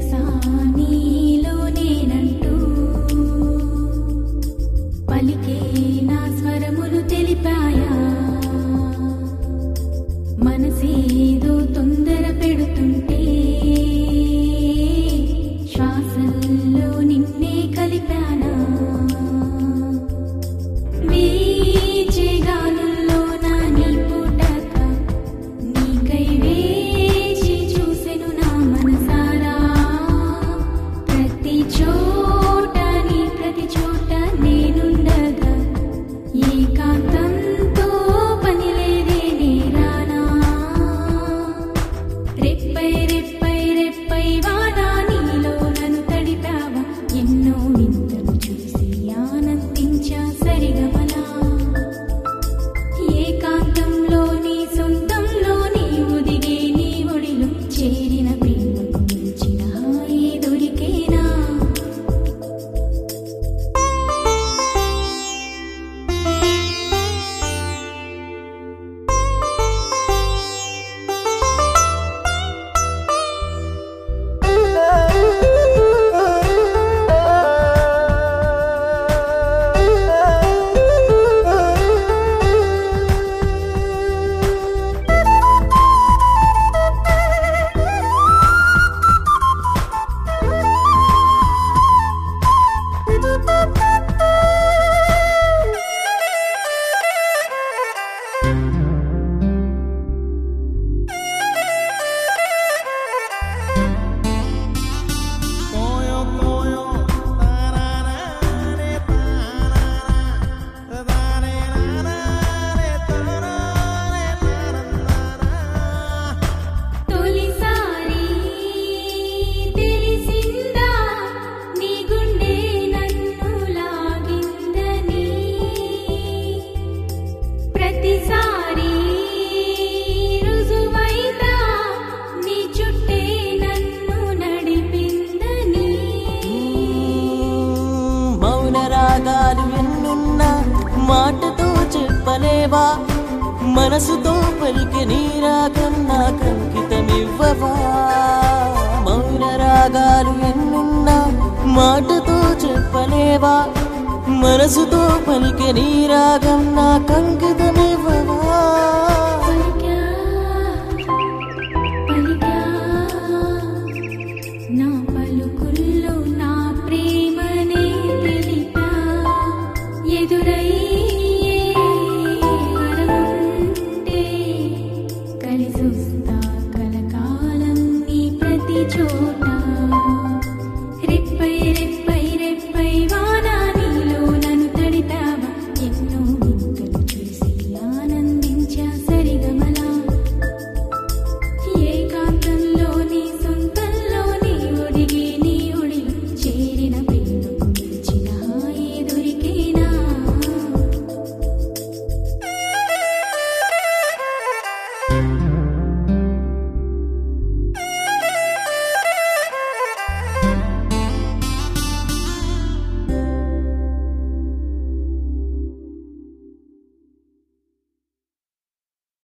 తెలుసా నీలో నేనంటూ పలికే నా స్వరములు తెలిపాయా మనసేదో తొందర పెడుతుంటే శ్వాసల్లో నిన్నే కలిపానా వీచే గాలుల్లో నా నీ పుటక నీకై వేచి చూసెను నా మనసారా ప్రతి చోట నీ ప్రతి చోట నేనుండగా ఏకాంతంతో పనిలేదే నేరానా రెప్పై రెప్పై రెప్పై వానా నీలో నన్ను తడిపావా ఎన్నో వింతలు చూసి ఆనందించా సరిగమలా ఏకాంతంలో నీ సొంతంలో నీ ఒదిగే నీ ఒడిలో చేరిన ప్రేమకు మించిన హాయి దొరికేనా తొలిసారి తెలిసిందా నీ గుండె నన్ను లాగిందని ప్రతిసారి రుజువైందా నీ చుట్టే నన్ను నడిపిందని మౌన రాగాలు ఎన్నున్నా మాటతో చెప్పలేవా మనసుతో పలికి నీ రాగం నాకు అంకితమివ్వవా మౌన రాగాలు ఎన్నున్నా మాటతో చెప్పలేవా మనసుతో పలికి నీ రాగం నాకు అంకితమివ్వవా